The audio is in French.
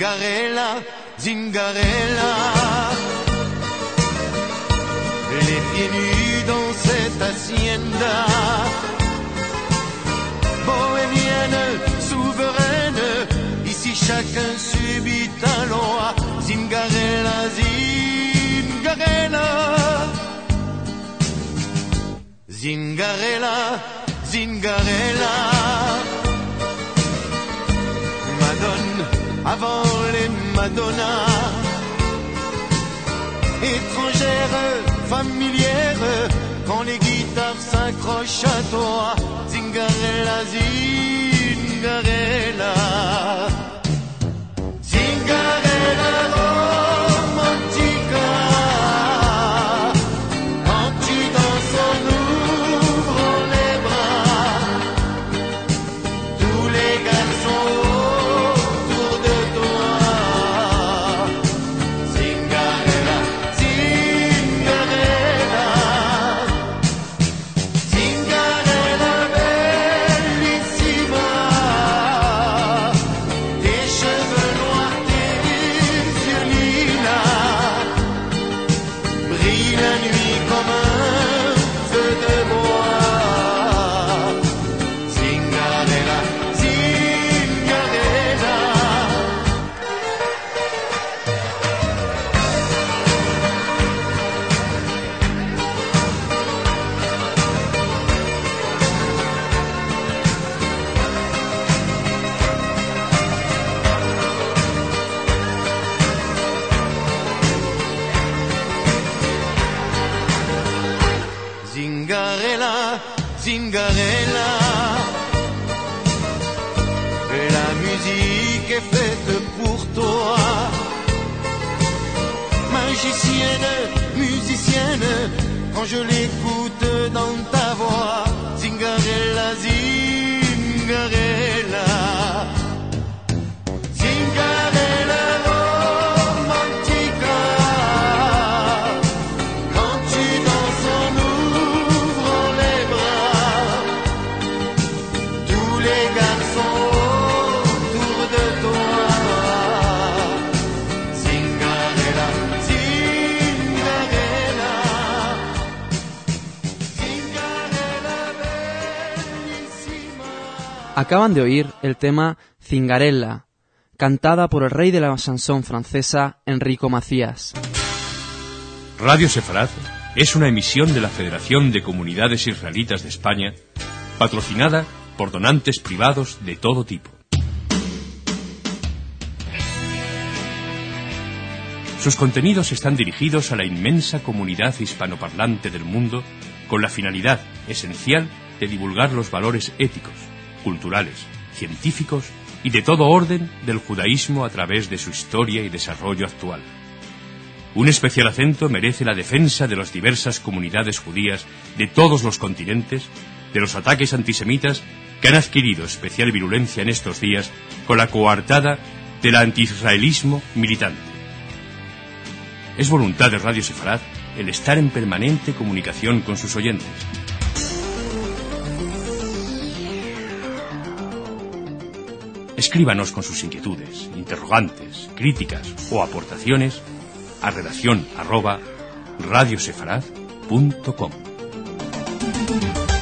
Zingarella, Zingarella. Les pieds nus dans cette hacienda, bohémienne, souveraine, ici chacun subit un loi. Zingarella, Zingarella. Zingarella, Zingarella. Madone avant les Madonnas, étrangère, familière, quand les guitares s'accrochent à toi. Zingarella, Zingarella. Zingarella romantica, quand tu danses en ouvrant les bras, tous les garçons autour de toi. Zingarella, Zingarella. Zingarella bellissima, tes cheveux noirs, tes yeux lilas, brillent la nuit comme un feu de bois. Zingarella, Zingarella. Zingarella, Zingarella. La musique est faite pour toi. Magicienne, musicienne, quand je l'écoute dans ta voix. Zingarella, Zingarella. Zingarella romantica, quand tu danses en ouvrant les bras, tous les garçons autour de toi. Zingarella, Zingarella. Zingarella bellissima. Acaban de oír el tema Zingarella, cantada por el rey de la chanson francesa, Enrico Macias. Radio Sefarad es una emisión de la Federación de Comunidades Israelitas de España, patrocinada por donantes privados de todo tipo. Sus contenidos están dirigidos a la inmensa comunidad hispanoparlante del mundo con la finalidad esencial de divulgar los valores éticos, culturales, científicos y de todo orden del judaísmo a través de su historia y desarrollo actual. Un especial acento merece la defensa de las diversas comunidades judías de todos los continentes de los ataques antisemitas que han adquirido especial virulencia en estos días con la coartada del antiisraelismo militante. Es voluntad de Radio Sefarad el estar en permanente comunicación con sus oyentes. Escríbanos con sus inquietudes, interrogantes, críticas o aportaciones a redacción@radiosefarad.com.